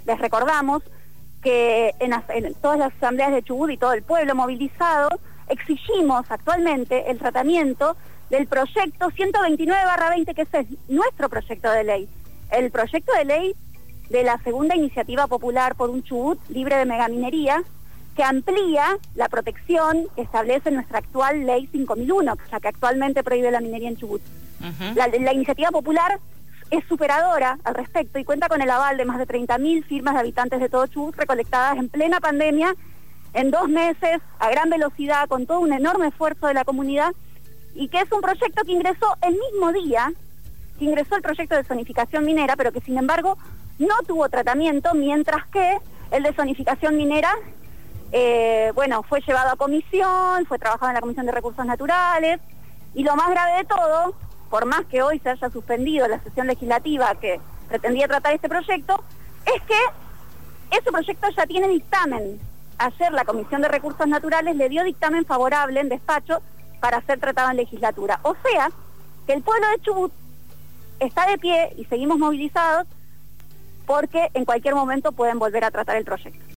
les recordamos que en todas las asambleas de Chubut y todo el pueblo movilizado, exigimos actualmente el tratamiento del proyecto 129/20, que ese es nuestro proyecto de ley. El proyecto de ley de la segunda iniciativa popular por un Chubut libre de megaminería, que amplía la protección que establece nuestra actual ley 5001, ya que actualmente prohíbe la minería en Chubut. La iniciativa popular es superadora al respecto y cuenta con el aval de más de 30.000 firmas de habitantes de todo Chubut recolectadas en plena pandemia, en 2 meses, a gran velocidad, con todo un enorme esfuerzo de la comunidad, y que es un proyecto que ingresó el mismo día que ingresó el proyecto de zonificación minera, pero que sin embargo no tuvo tratamiento, mientras que el de zonificación minera, fue llevado a comisión, fue trabajado en la Comisión de Recursos Naturales, y lo más grave de todo, por más que hoy se haya suspendido la sesión legislativa que pretendía tratar este proyecto, es que ese proyecto ya tiene dictamen. Ayer la Comisión de Recursos Naturales le dio dictamen favorable en despacho para ser tratado en legislatura. O sea, que el pueblo de Chubut está de pie y seguimos movilizados porque en cualquier momento pueden volver a tratar el proyecto.